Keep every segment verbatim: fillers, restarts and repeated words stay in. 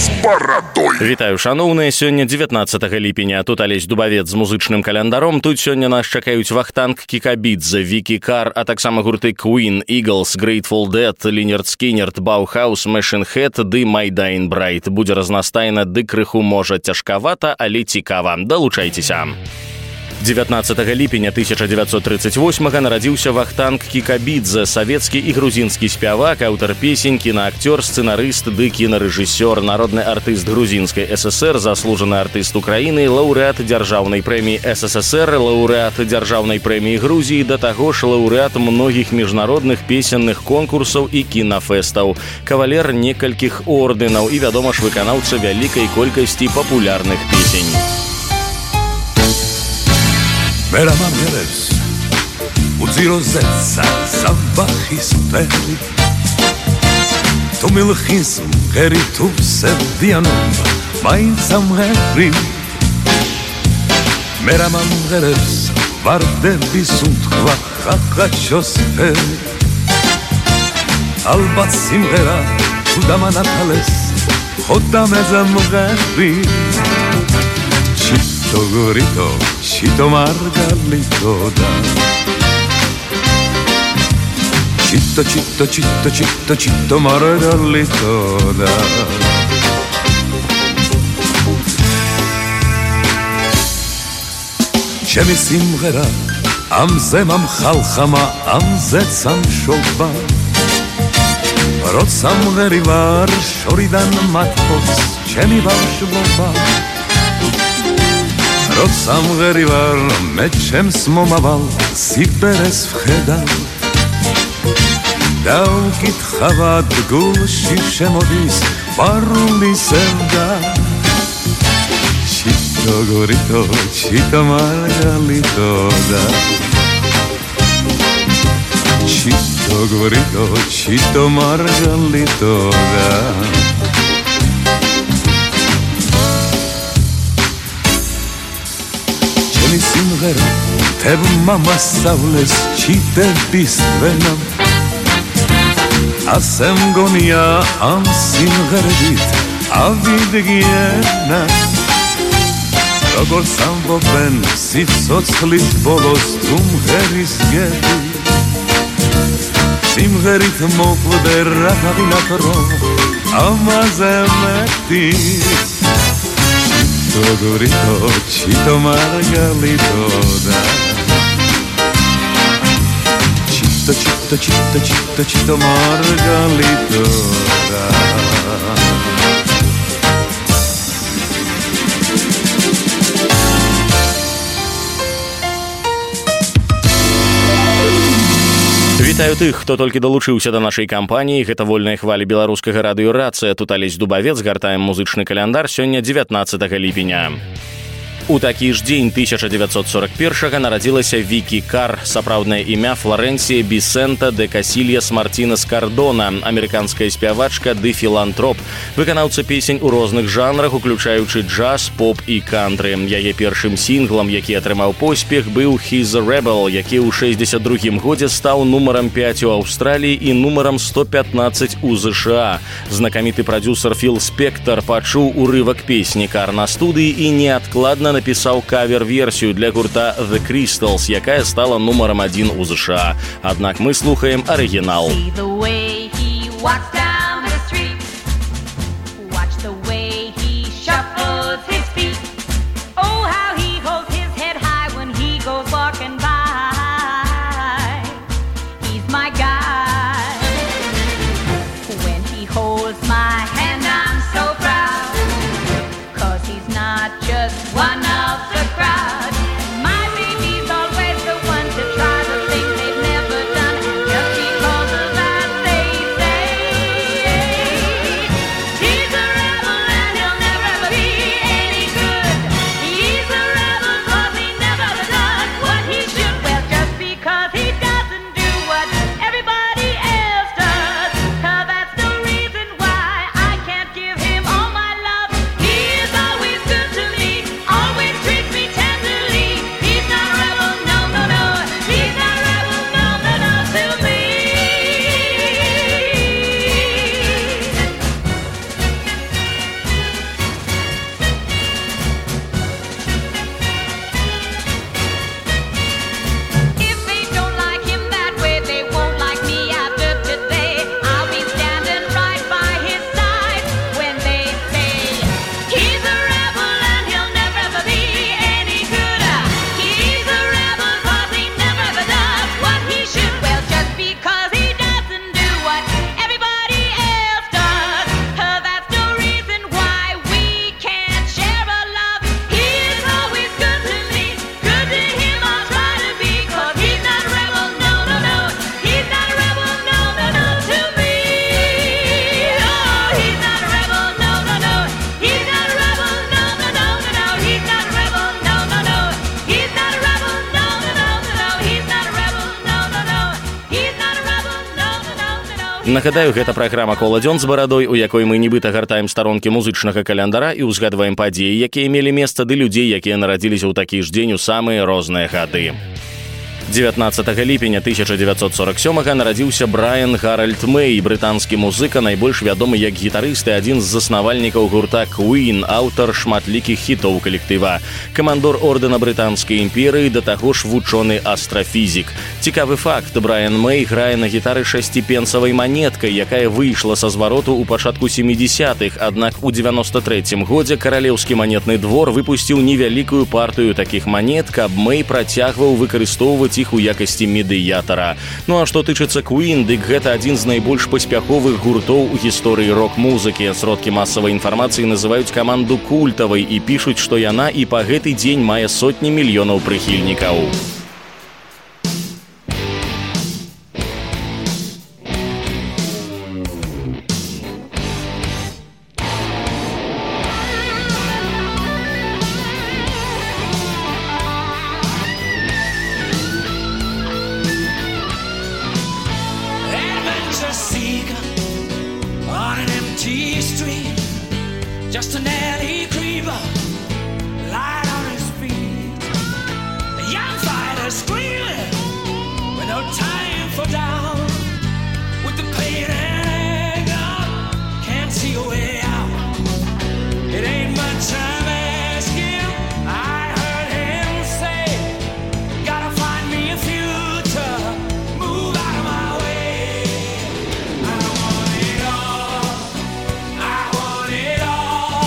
з барадой. Вітаю, шаноўныя, сёння дзевятнаццатага ліпеня. Тут Алесь Дубавец з музычным календаром. Тут сёння нас чакаюць Вахтанг Кикабидзе, Вики Кар, а таксама гурты Queen, Eagles, Grateful Dead, Лінерд Скінерд, Баухаус, Machine Head ды My Dying Bride. Будзе разнастайна ды крыху можа цяжкавата, але цікава. Далучайцеся. дзевятнаццатага ліпеня тысяча дзевяцьсот тридцать восьмага нарадзіўся Вахтанг Кикабидзе, савецкі і грузінскі спявак, аўтар песень, кінаакцёр, сцэнарыст ды кінарэжысёр, народны артыст грузінскай ССР, заслужаны артыст Украіны, лаўрэат дзяржаўнай прэміі СССР, лаўрэат дзяржаўнай прэміі Грузіі, да таго ж лаўрэат многіх міжнародных песенных конкурсаў і кінафэстаў, кавалер некалькіх ордэнаў і, вядома ж, выканаўца вялікай колькасці папулярных песень. Մերաման երես ու ծիրոզեց սավախիս պերի Դու միլխիս գերի դու սևդիանում մայնց ամղերի Մերաման երես վարդեպի սունթվա խախաչոս պերի Ալբաց սիմղերա դու դամանատալ ես խոտամեզ ամղերի Chito gorito, chito margalito da Chito, chito, chito, chito, chito margalito da Chemi simghera, amzem am khalkhama, amzets am shoba Rots amgheri var, shoridan matpots, chemi bashboba Rots amgheri var, meçems momaval, siperes vkhedal Da ukitkhavad gulshi shemodis, baruli sevda Chito gorito, chito margalito da Chito gorito, chito margalito da Chemi simghera, teb mama savles, chite bistvenam Asem gonia am simgheredit, avid giena Როგორც ამბობენ, სიცოცხლის ბოლოს თუ მღერის გები სიმღერით მოკვდე რაღაცნაირად რომ ამაზე მეტი Chito gorito, chito margalito da Chito, chito, chito, chito, chito margalito da Вітаю тых, хто толькі далучыўся да нашай кампаніі. Гэта вольныя хвалі беларускага радыёрацыя. Тут Алесь Дубавец, гартаем музычны каляндар, сёння дзевятнаццатага ліпеня. У такі ж дзень тысяча дзевяцьсот сорок першага нарадзілася Вики Кар, сапраўднае імя Флоренсія Бисента де Касильяс Мартинес Кардона, амерыканская спявачка ды філантроп, выканаўца песень у розных жанрах, уключаючы джаз, поп і кантры. Яе першым сінглам, які атрымаў поспех, быў «He's a Rebel», які ў шэсцьдзесят другім годзе стаў нумарам пяць у Аўстраліі і нумарам сто пятнаццаць у ЗША. Знакаміты прадзюсар Філ Спектар пачуў урывак песні Кар на студыі і неадкладна напісаў кавер-версію для гурта The Crystals, якая стала нумарам адзін у ЗША. Аднак мы слухаем арыгінал. Say Нагадаю, гэта праграма «Кола дзён з барадой», у якой мы нібыта гартаем старонкі музычнага календара і ўзгадваем падзеі, якія мелі месца, ды людзей, якія нарадзіліся ў такі ж дзень у самыя розныя гады. дзевятнаццатага ліпеня тысяча дзевяцьсот сорок сёмага нарадзіўся Брайан Гаральд Мэй, брытанскі музыка, найбольш вядомы як гітарыст і адзін з заснавальнікаў гурта Queen, аўтар шматлікіх хітоў калектыва. Камандор ордэна Брытанскай імперыі, да таго ж вучоны астрафізік. Цікавы факт, Брайан Мэй грае на гітары шасціпенсавай манеткай, якая выйшла са звароту ў пачатку сямідзясятых, аднак у дзевяноста трэцім годзе каралеўскі манетны двор выпусціў невялікую партыю такіх манет, каб Мэй працягваў выкарыстоўваць іх у якасці медыятара. Ну а што тычыцца Queen, дык гэта адзін з найбольш паспяховых гуртоў у гісторыі рок-музыкі. Сродкі масавай інфармацыі называюць каманду культавай і пішуць, што яна і па гэты дзень мае сотні мільёнаў прыхільнікаў. Just an alley creeper, light on his feet. A young fighter screaming with no time for down. With the pain and anger, can't see a way out. It ain't much time asking. I heard him say, gotta find me a future, move out of my way. I want it all, I want it all.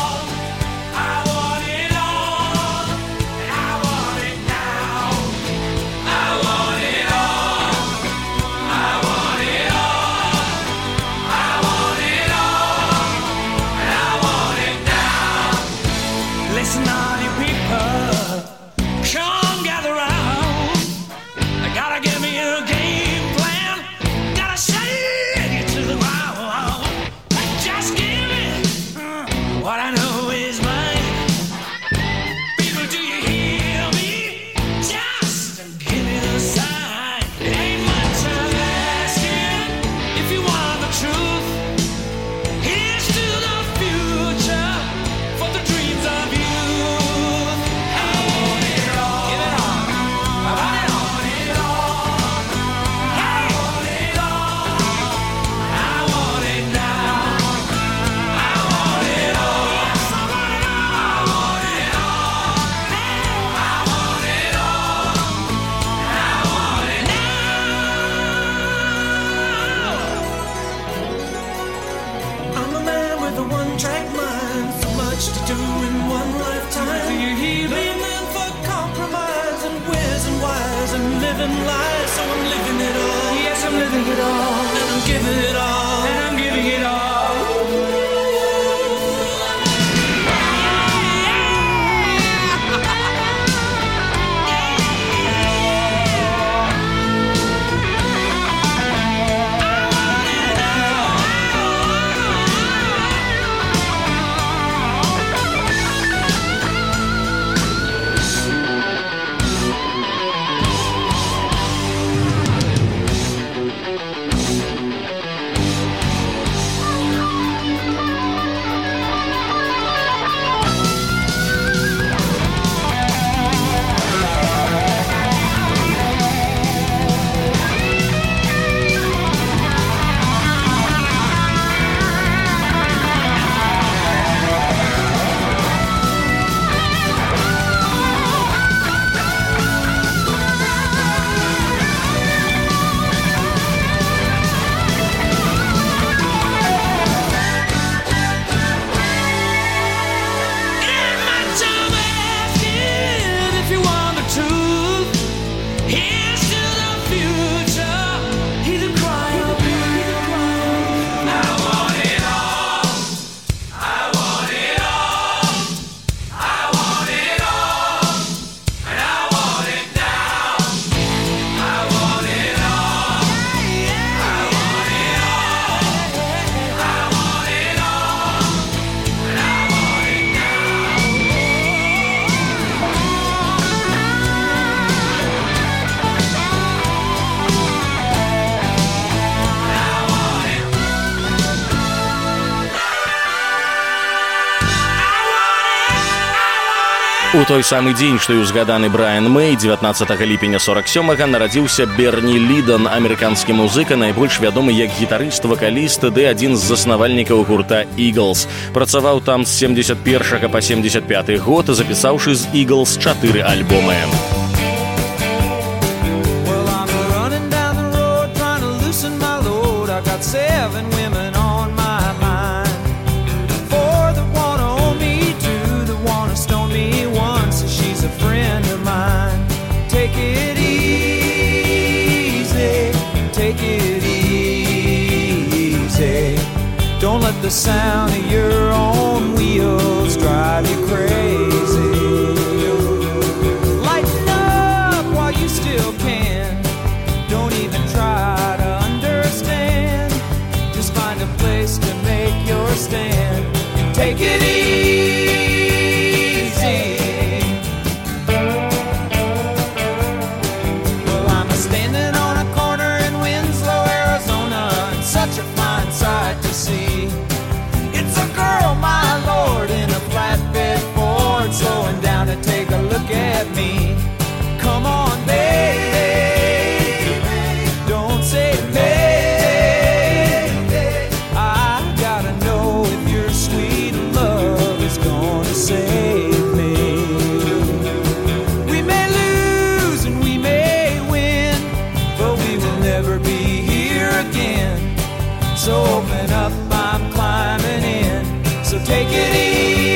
Listen, all you people, come gather round. I gotta give me a game plan, gotta shake it to the ground. Just give me uh, what I know is mine. People, do you hear me? Just give me the sign. It ain't much I'm asking if you want the truth. Here's to the future, for the dreams of you. To do in one lifetime. Do you hear me? Man for compromise and where's and why's and living life. So I'm living it all. Yes, I'm living it all. And I'm giving it all. And I'm giving it all. У той самы дзень, што і ўзгаданы Брайан Мэй, дзевятнаццатага ліпеня сорок сёмага нарадзіўся Берні Лідон, амерыканскі музыка, найбольш вядомы як гітарыст, вакаліст ды адзін з заснавальнікаў гурта Eagles. Працаваў там з семдзесят першага па семдзесят пяты год, запісаўшы з Eagles чатыры альбомы. The sound of your own wheels drive you crazy. Lighten up while you still can. Don't even try to understand. Just find a place to make your stand. Take it easy. Well, I'm a standing on a corner in Winslow, Arizona, and such a fine sight to see. Girl, my lord, in a flatbed Ford, slowing down to take a look at me. Come on, baby, don't say maybe. I gotta know if your sweet love is gonna save me. We may lose and we may win, but we will never be here again. So open up, I'm climbing in. So take it easy.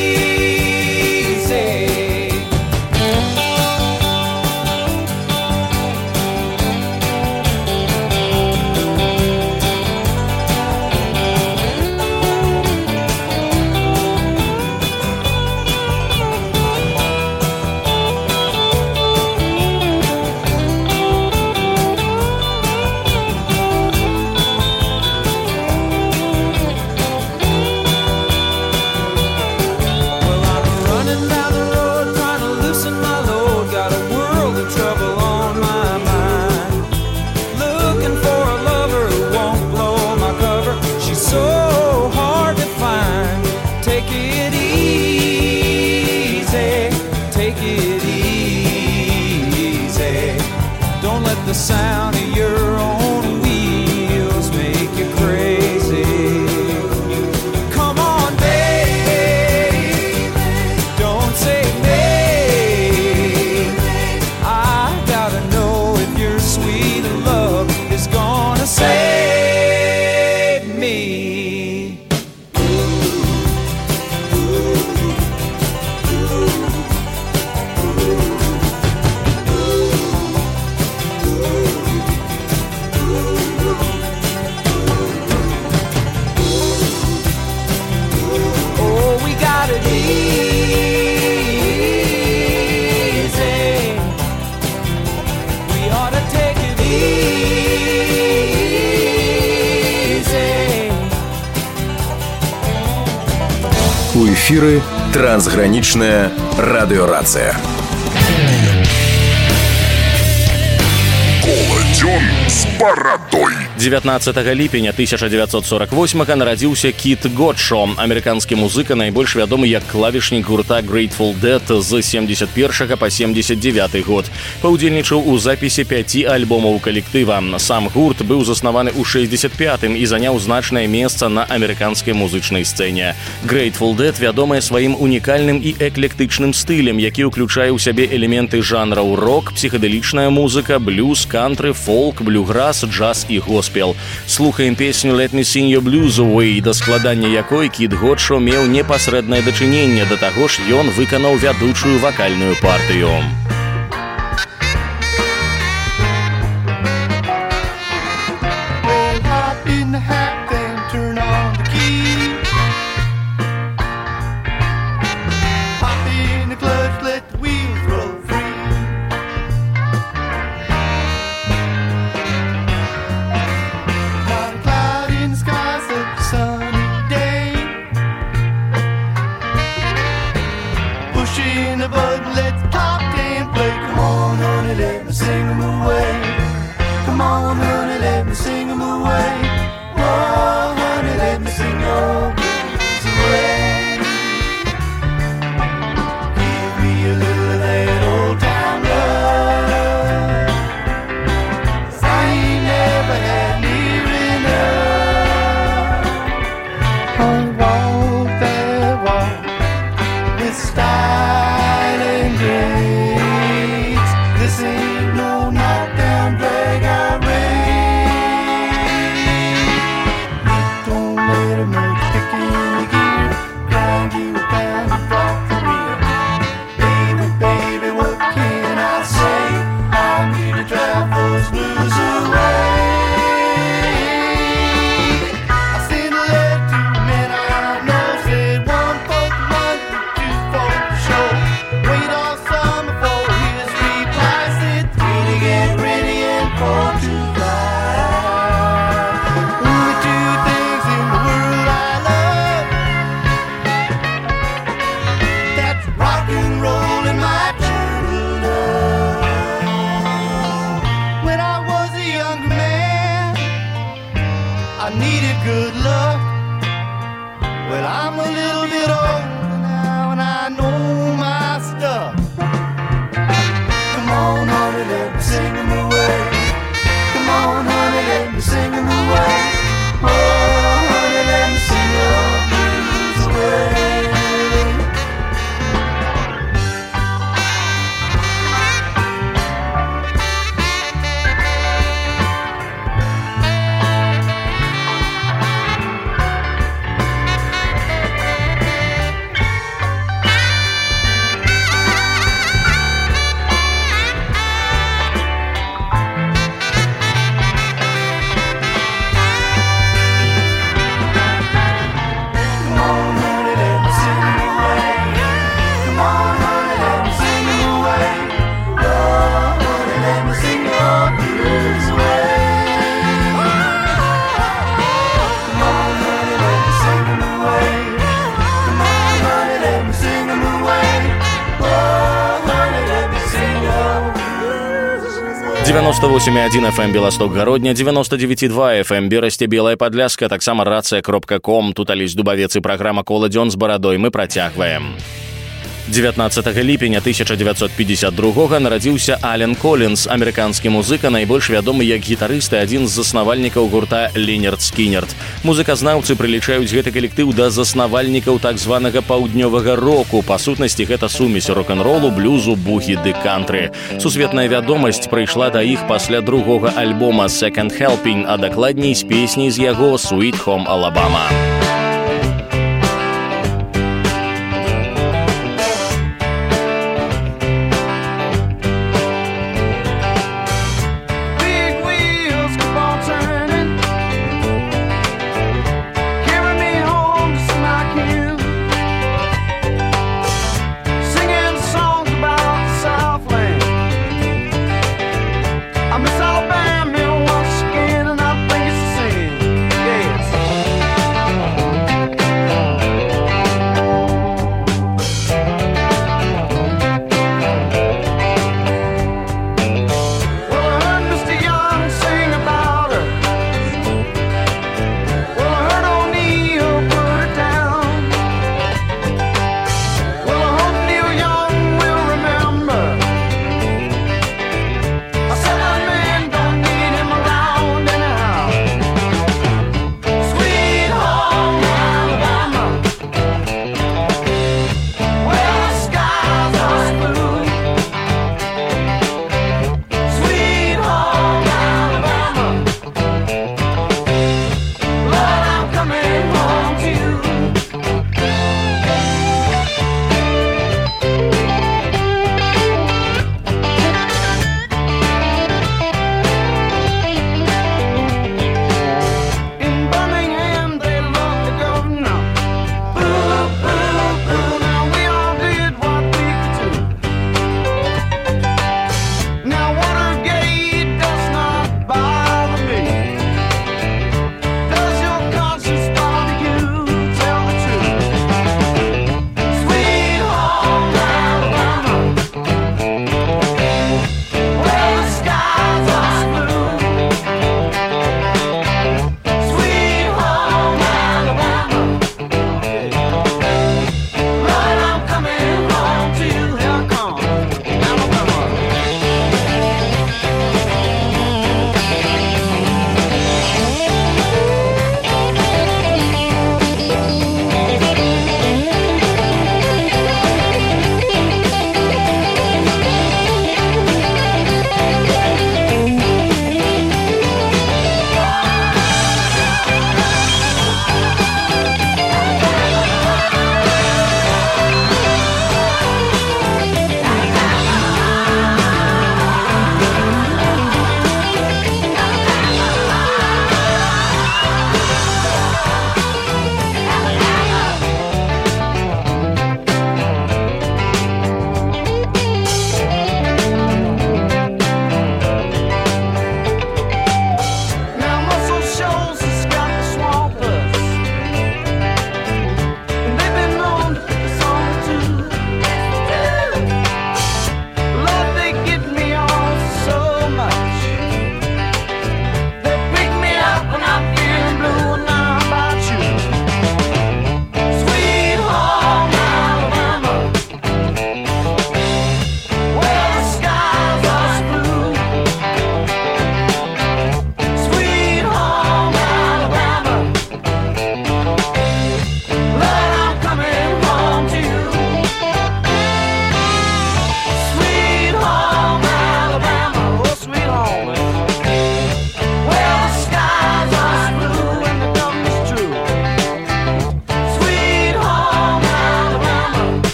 The sound of your own wheels make you crazy. Come on, baby, don't say maybe. I gotta know if your sweet love is gonna save me. У эфіры трансгранічная радыёрацыя. Коладзён з барадой. дзевятнаццатага ліпеня тысяча дзевятьсот сорок восьмага нарадзіўся Кіт Готшо, амерыканскі музыка, найбольш вядомы як клавішнік гурта Grateful Dead з семдзесят першага па семдзесят дзевяты год. Паўдзельнічаў у запісе пяці альбомаў калектыва. Сам гурт быў заснаваны ў шэсцьдзесят пятым і заняў значнае месца на амерыканскай музычнай сцэне. Grateful Dead вядомая сваім унікальным і эклектычным стылем, які ўключае ў сябе элементы жанраў рок, псіхадэлічная музыка, блюз, кантры, фолк, блюграс, джаз і госпел. Слухаем песню «Let me sing your blues away», да складання якой Кіт Готшо меў непасрэднае дачыненне, да таго ж ён выканаў вядучую вакальную партыю. Give me a sing 'em away. Come on, honey, let me sing 'em away. Oh, honey, let me sing your blues away. девяносто восемь и один эф эм Белосток Гародня, девяносто девять и два эф эм Берасце Белая Падляска, таксама рацыя кропка ком, тут Алесь Дубавец і праграма «Кола дзён з барадой» мы працягваем. дзевятнаццатага ліпеня тысяча дзевяцьсот пятьдесят другога нарадзіўся Ален Коллінз, амерыканскі музыка, найбольш вядомы як гітарыст і адзін з заснавальнікаў гурта Лінерд Скінерд. Музыказнаўцы прылічаюць гэты калектыў да заснавальнікаў так званага паўднёвага року. Па сутнасці гэта сумесь рок-н-ролу, блюзу, бугі ды кантры. Сусветная вядомасць прыйшла да іх пасля другога альбома «Second Helping», а дакладней з песняй з яго «Sweet Home Alabama». Alabama once again, and I think it's a sin. Yes.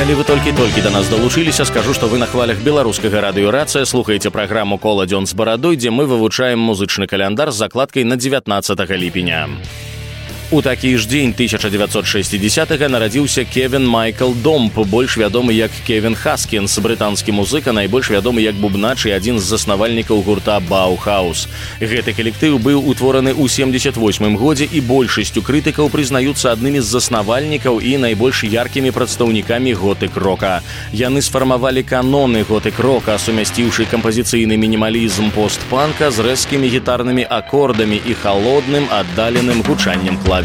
Калі вы толькі-толькі да нас далучыліся, скажу, што вы на хвалях беларускага радыёрацыя слухаеце праграму «Кола дзён з барадой», дзе мы вывучаем музычны каляндар з закладкай на дзевятнаццатага ліпеня. У такі ж дзень тысяча дзевяцьсот шэсцідзесятага нарадзіўся Кевін Майкл Домп, больш вядомы як Кевін Хаскінс, брытанскі музыка, найбольш вядомы як бубнач і адзін з заснавальнікаў гурта Баухаус. Гэты калектыў быў утвораны ў семдзесят восьмым годзе і большасцю крытыкаў прызнаюцца аднымі з заснавальнікаў і найбольш яркімі прадстаўнікамі готык-рока. Яны сфармавалі каноны готык-рока, сумясціўшы кампазіцыйны мінімалізм пост-панка з рэзкімі гітарнымі акордамі і халодным, аддаленым гучаннем клавішных.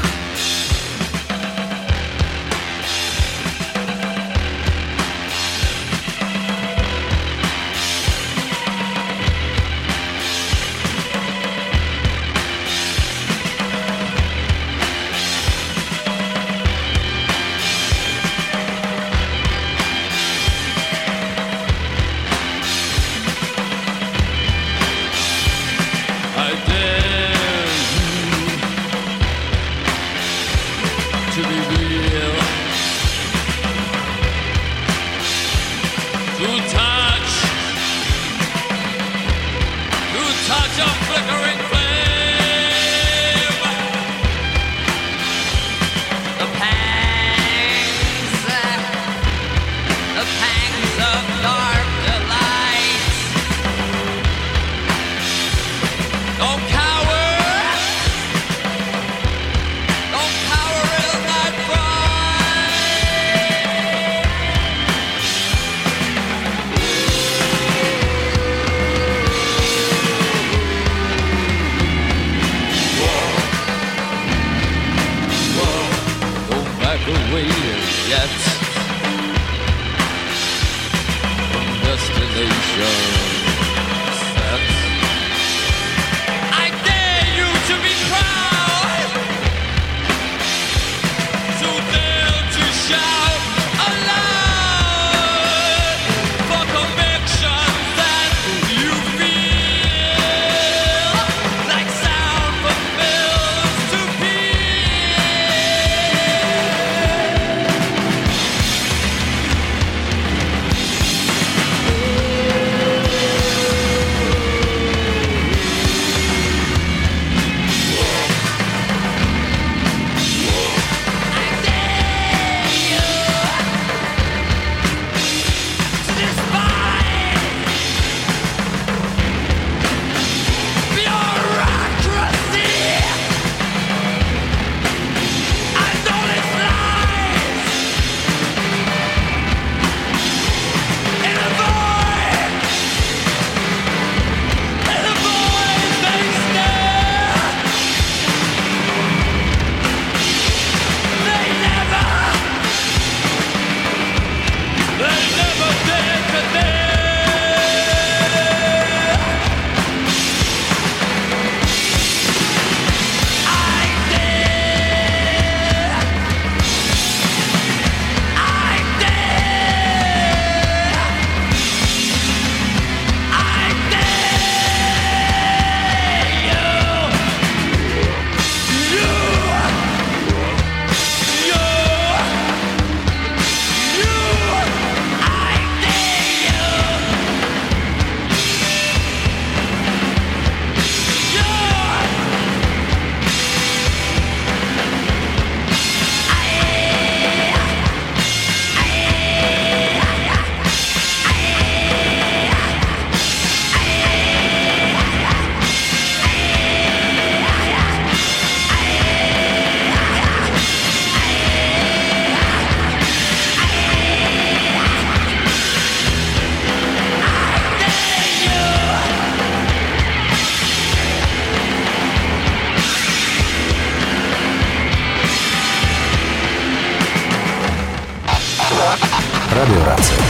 Радыёрацыя.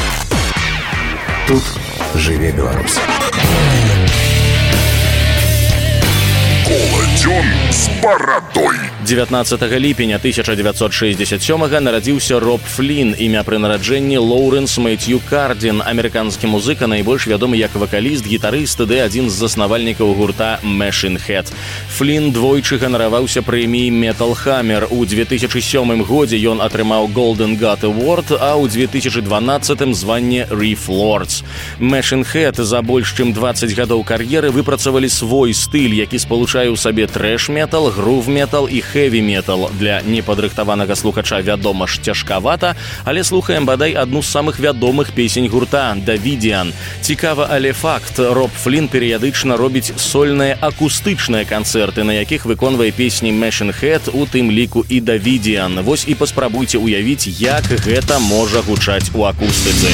Тут жыве Беларусь. Кола Дзён з барадой. дзевятнаццатага ліпеня тысяча дзевятьсот шэсцьдзесят сёмага нарадзіўся Роб Флін, імя пры нараджэнні Лоуренс Мэтью Кардин, амерыканскі музыка, найбольш вядомы як вакаліст, гітарыст ды адзін з заснавальнікаў гурта Machine Head. Флін двойчы ганараваўся прэміяй Metal Hammer. У две тысячы сёмым годзе ён атрымаў Golden God Award, а ў две тысячы дванаццатым званне Riff Lords. Machine Head за больш чым дваццаць гадоў кар'еры выпрацавалі свой стыль, які спалучае ў сабе трэш-метал, грув-метал і хэві-метал. Для непадрыхтаванага слухача, вядома ж, цяжкавата, але слухаем бадай адну з самых вядомых песень гурта «Давидиан». Цікава, але факт, Роб Флін перыядычна робіць сольныя акустычныя канцэрты, на якіх выконвае песні Machine Head, у тым ліку і «Давидиан». Вось і паспрабуйце ўявіць, як гэта можа гучаць у акустыцы.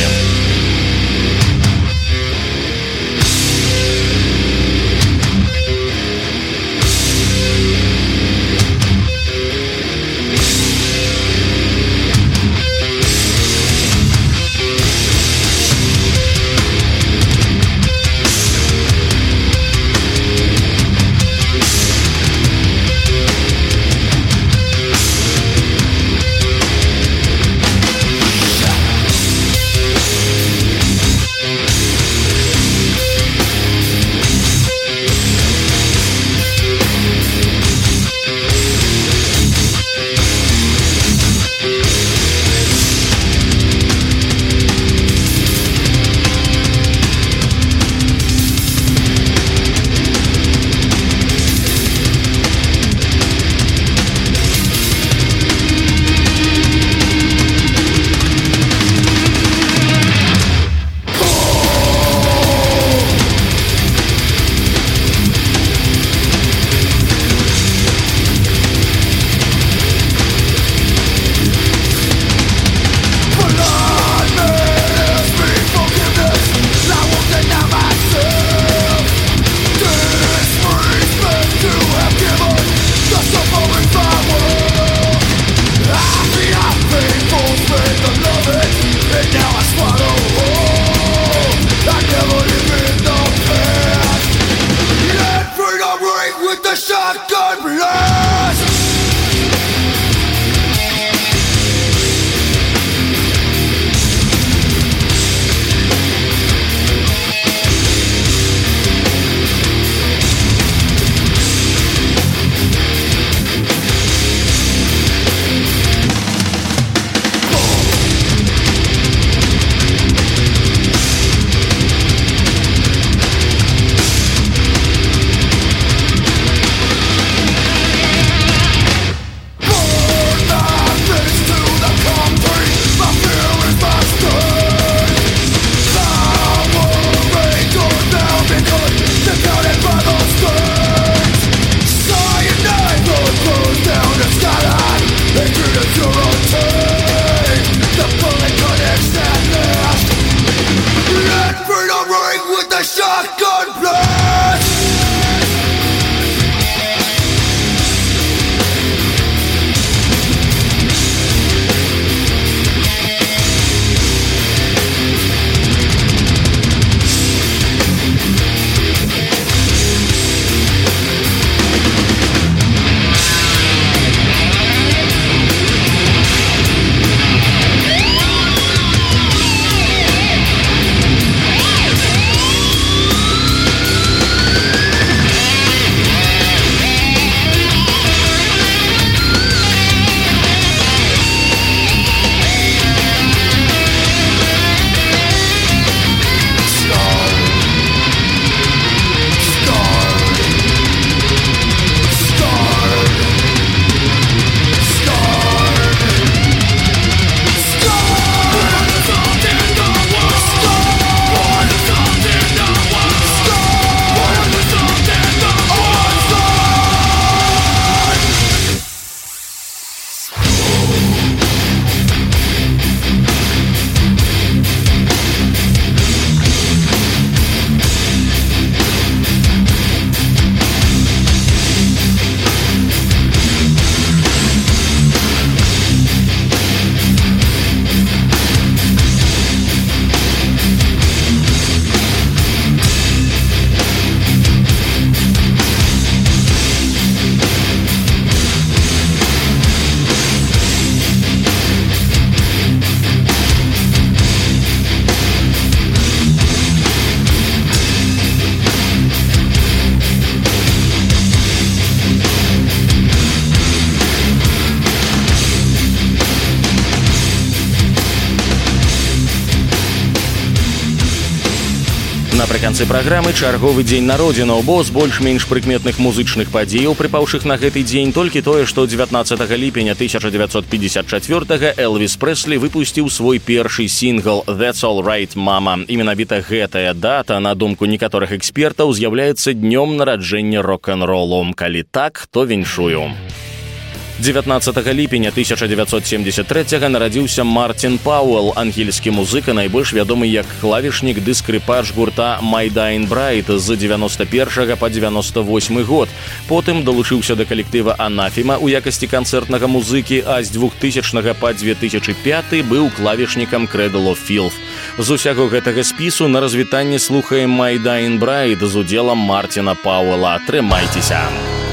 напрыканцы праграмы чарговы дзень народзінаў, бо з больш-менш прыкметных музычных падзеяў, прыпаўшых на гэты дзень, толькі тое, што дзевятнаццатага ліпеня тысяча дзевяцьсот пятьдесят чацвёртага Элвіс Прэслі выпусціў свой першы сінгл «That's All Right, Mama». І менавіта гэтая дата, на думку некаторых экспертаў, з'яўляецца днём нараджэння рок-н-ролу. Калі так, то віншую. дзевятнаццатага ліпеня тысяча дзевяцьсот семьдесят трэцяга нарадзіўся Мартин Пауэлл, ангельскі музыка, найбольш вядомы як клавішнік ды скрыпач гурта My Dying Bride з дзевяноста першага па дзевяноста восьмы год. Потым далучыўся да калектыва Анафема ў якасці канцэртнага музыкі, а з двухтысячнага па две тысячы пяты быў клавішнікам Cradle of Filth. З усяго гэтага спісу на развітанне слухаем My Dying Bride з удзелам Мартина Пауэлла. Трымайцеся!